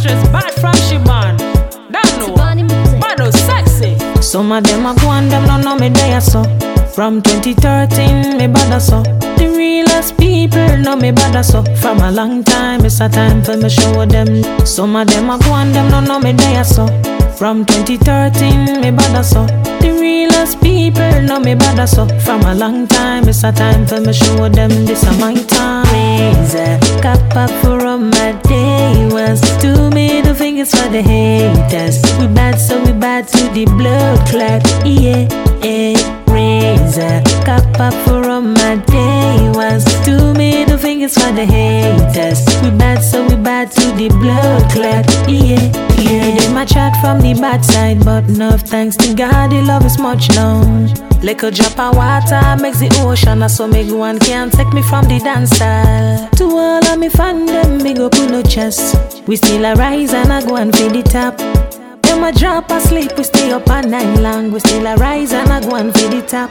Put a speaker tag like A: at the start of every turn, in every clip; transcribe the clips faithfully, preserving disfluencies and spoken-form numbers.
A: mistress bad from she born. Don't know. Bad or sexy.
B: Some of them a go and them don't know me there so. From twenty thirteen me bother so. The realest people know me bother so. From a long time it's a time for me show them. Some of them a go and them don't know me there so. From twenty thirteen me bother so. The realest people know me bother so. From a long time it's a time for me show them. This a my time. Razor, cup up from my day was two middle fingers for the haters. We bad so we bad to the blood clot. Yeah, yeah. Razor, cup up from my day was two middle fingers for the haters. We bad so we bad to the blood clot. Yeah, yeah. They my chat from the bad side, but enough thanks to God, the love is much known. Like a drop of water makes the ocean, I so me go and can't take me from the dance style. To all of me fan them, me go pull no chest. We still a rise and I go and feed the top. Them a drop asleep, we stay up all night long. We still a rise and I go and feed the top.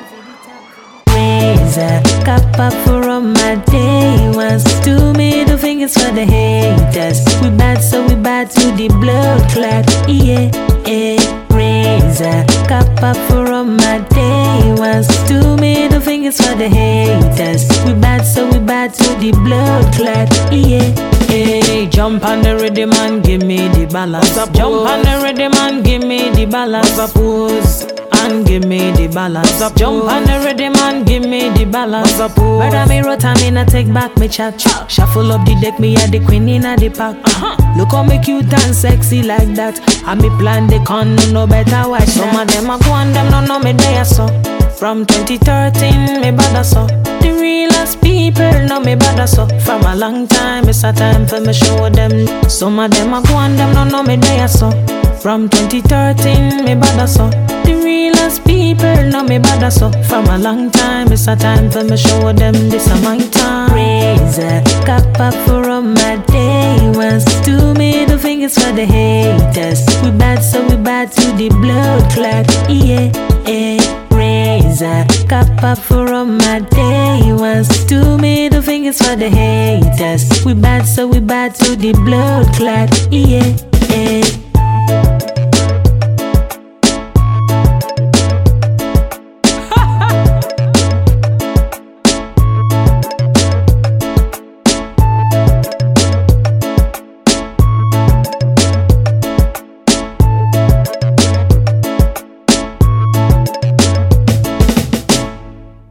B: Razor, cup up from my day was two middle fingers for the haters. We bad so we bad to the blood clot. Yeah, yeah. Razor, cup up from my day was two middle fingers for the haters. We bad so we bad to the blood clot. Yeah, yeah. Jump on the rhythm and give me the balance. Jump on the rhythm and give me the balance. Pose and give me the balance. Jump on the rhythm and give me the balance. Better me rot and me not take back me chat. Shuffle up the deck, me at the queen in the pack. Uh-huh. Look how me cute and sexy like that. And me plan the con, no better watch. Some of them a go and them don't know me there so. From twenty thirteen me bother so. The realest people know me bother so. From a long time it's a time for me show them. Some of them a go and them don't know me there so. From twenty thirteen me bother so. The realest people know me bother so. From a long time it's a time for me show them. This a my time. Razor, cup up from my day was two middle fingers for the haters. We bad so we bad to the blood clot. Yeah, yeah. Razor, cup up from my day was two middle fingers for the haters. We bad so we bad to the blood clot. Yeah, yeah.